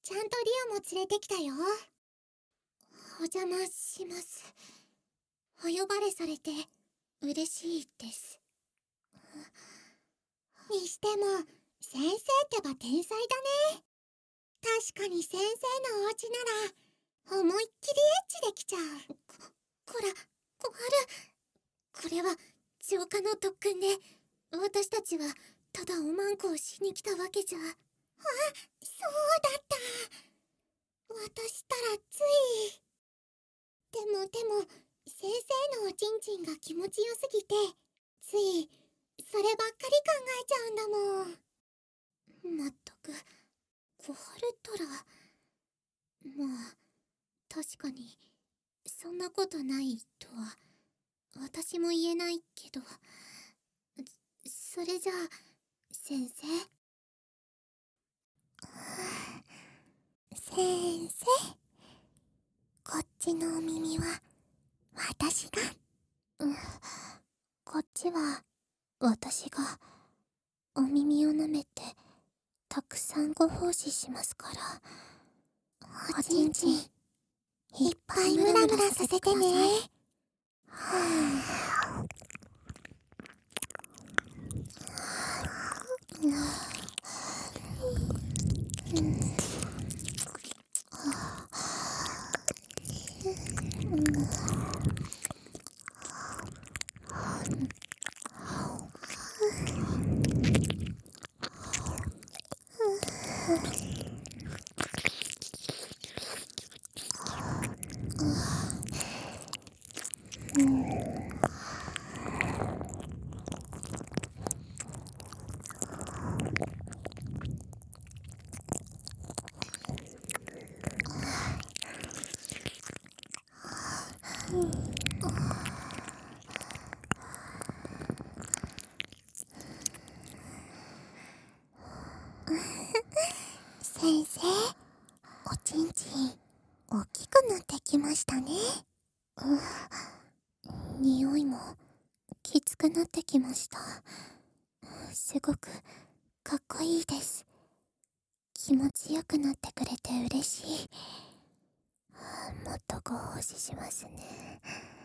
ちゃんとリオも連れてきたよ。お邪魔します。お呼ばれされて嬉しいです。にしても、先生ってば天才だね。確かに先生のお家なら、思いっきりエッチできちゃう。こら、小春。これは、浄化の特訓で、私たちは、ただおまんこをしに来たわけじゃ。あ、そうだった。私ったらつい。でも、先生のおちんちんが気持ちよすぎて、つい、そればっかり考えちゃうんだもん。まったく、小春ったら、まあ、確かに、そんなことないとは、私も言えないけど、それじゃあ、先生。先生、こっちのお耳は、私が。こっちは、私が、お耳を舐めて、たくさんご奉仕しますから。おちんちん、いっぱいムラムラさせてね。先生、おちんちん、大きくなってきましたね。匂いも、きつくなってきました。すごく、かっこいいです。気持ちよくなってくれて嬉しい。もっとご奉仕しますね。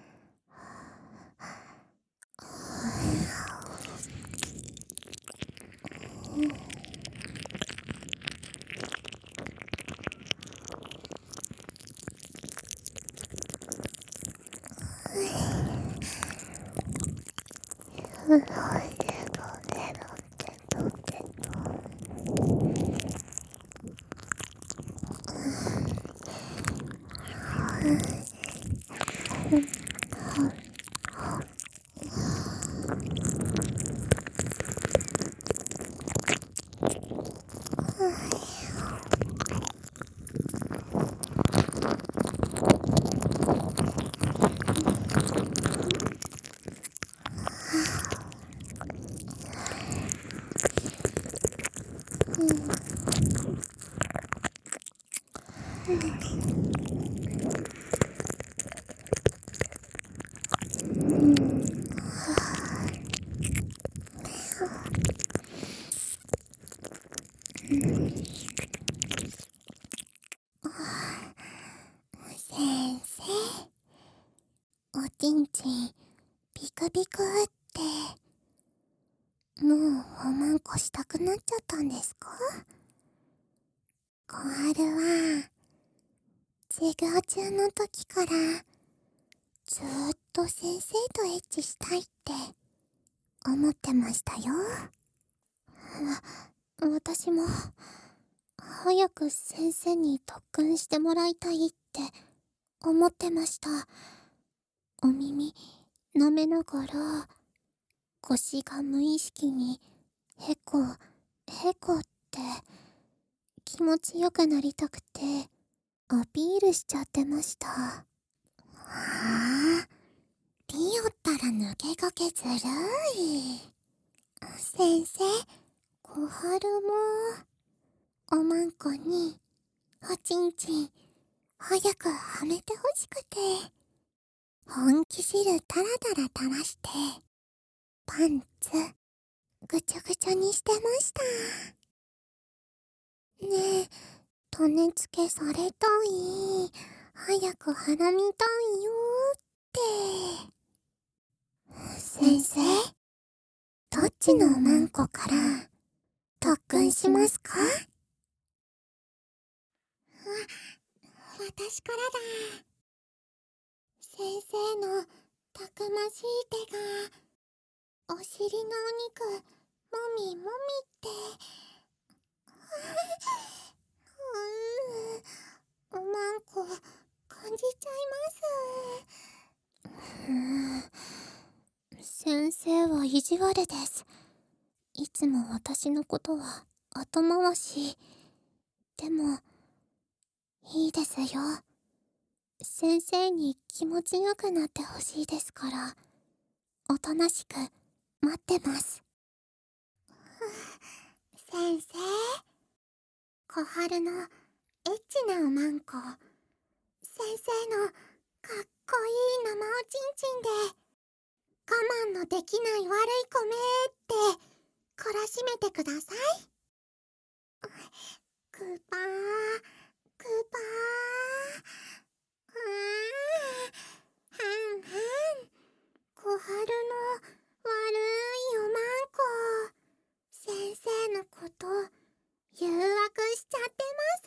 先生、おちんちん、ピクピクって、もうおまんこしたくなっちゃったんですか？小春は、授業中の時から、ずーっと先生とエッチしたいって思ってましたよ。私も、早く先生に特訓してもらいたいって思ってました。お耳舐めながら、腰が無意識にへこへこって気持ちよくなりたくてアピールしちゃってました。はあ、リオったら抜け駆けずるい。先生、小春もおまんこにおちんちん早くはめてほしくて、本気汁タラタラ垂らしてパンツぐちゃぐちゃにしてました。ねえ、 種付けされたい。早く花見たいよって。先生、どっちのおまんこから特訓しますか？私からだ。先生のたくましい手がお尻のお肉もみもみって。おまんこ感じちゃいます。先生は意地悪です。いつも私のことは後回し。でもいいですよ。先生に気持ちよくなってほしいですから、おとなしく待ってます。先生、小春のエッチなおまんこ、先生のかっこいい生おちんちんで我慢のできない悪い子めって懲らしめてください。グーパーグーパー、はんはん。小春の悪いおまんこ、先生のこと誘惑しちゃって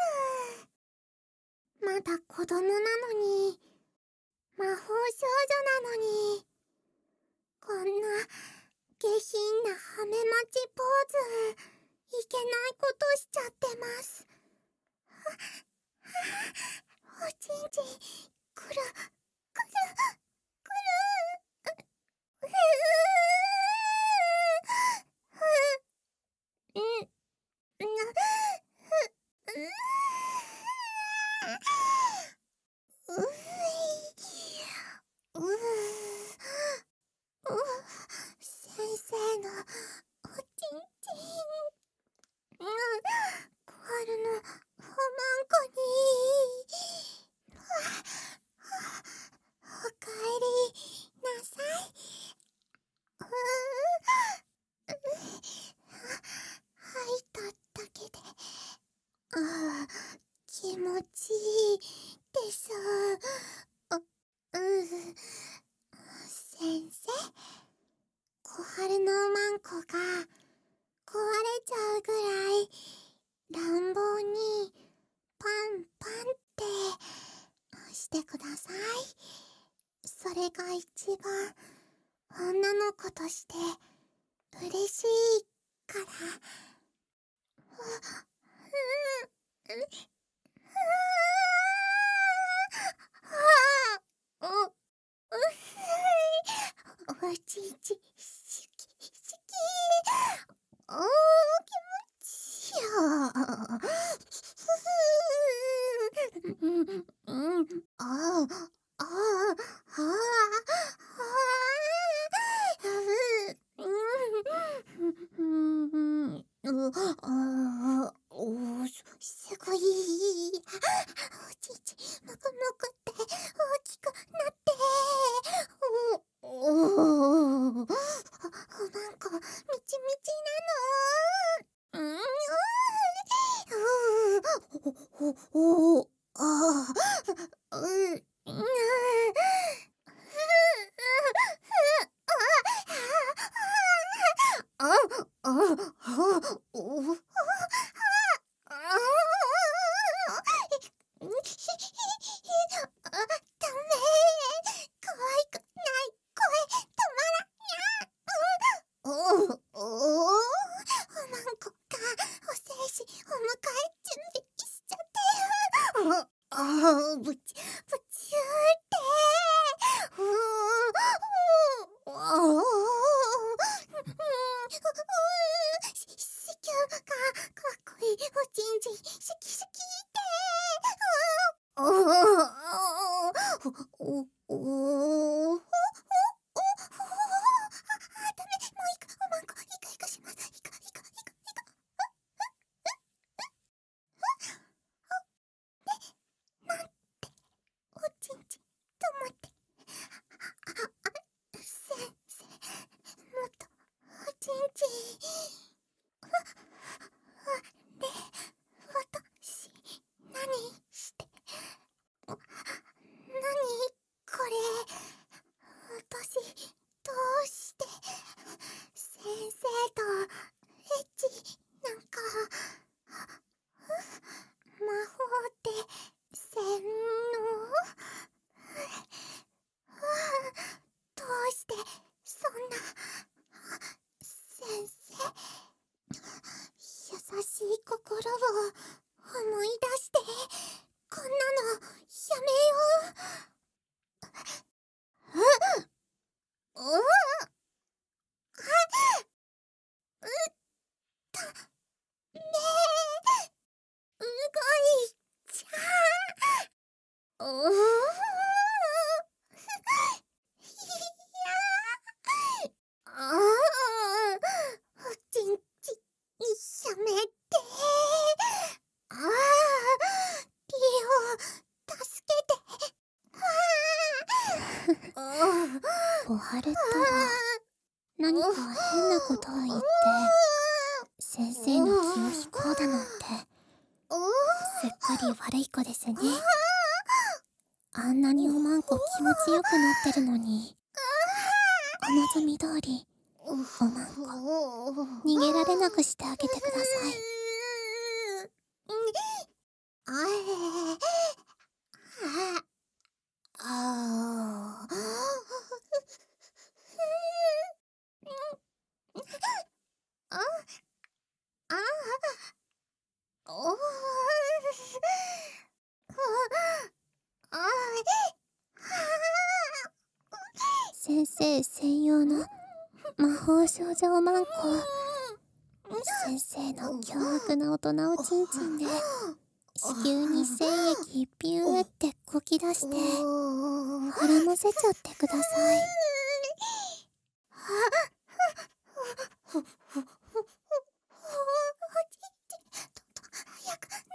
ます。まだ子供なのに、魔法少女なのに、こんな下品なハメ待ちポーズ、いけないことしちゃってます。おちんちん、くる、くる、くる、先生のおちんちん、小春のおまんこに。おかえりなさい。吐いただけで気持ちいいです。先生、小春のおまんこが壊れちゃうぐらい乱暴にパンパンってしてください。それが一番女の子として嬉しいから。おちんちしきしき、気持ちいいよ。ああああすごい。おちんちむくむくって大きくなって、おまんこみちみちなの。ダメ。可愛くない声止まらにゃ。おまんこがお精子お迎え準備しちゃってぶちゅーって。子宮がかっこいいおちんちんシャキシャキって。ダメ、もういく、おまんこ、いくします。いく。なんて、おちんちん、と思って。先生、もっと、おちんちん。で、私思い出して、こんなのやめよう。ねえ、動いちゃう。やめて。リオ、助けて。 小春ったら何か変なことを言って先生の気を引こうだなんてすっかり悪い子ですね。あんなにおまんこ気持ちよくなってるのに、お望み通りおまんこ逃げられなくしてあげてください。先生専用の魔法少女おまんこ、先生の凶悪な大人をちんちんで子宮に精液ピューってこき出して絡ませちゃってください。 早くなって。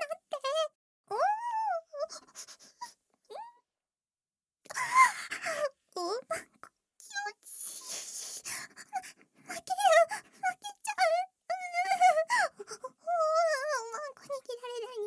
おまんこ気持ちいい。負けちゃう。おまんこ逃げられない。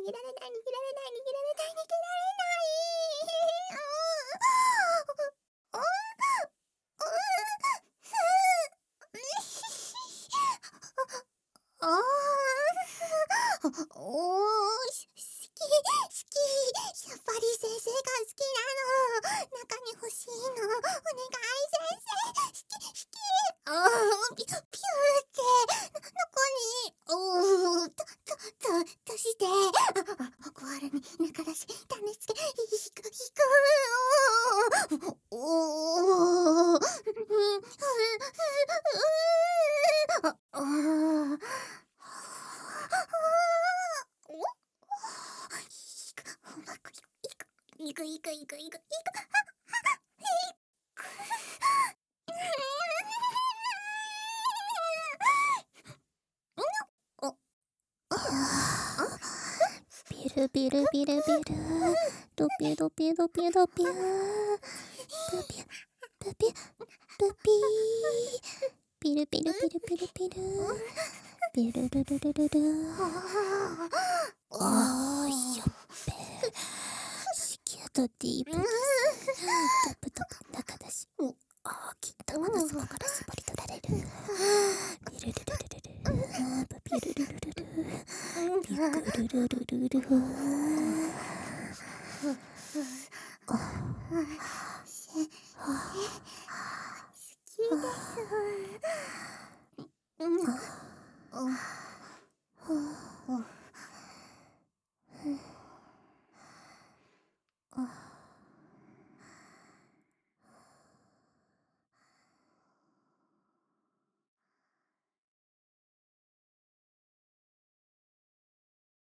好き。やっぱり先生が好きなの。中に欲しいの。お願い先生。好き。ピューって。どこに。として。小春に中出し、種付け、引く。いく。 ビルビルビルビルドピュドピュドピュドピュプピュプピュプピーピルピルピルピルピルピルルルルルル。あーやっべえ、子宮とディープです。トプトプ中だし、金玉の底から絞り取られる。ピルルルルルルプピルルルルルピクルルルルルル。 好きです。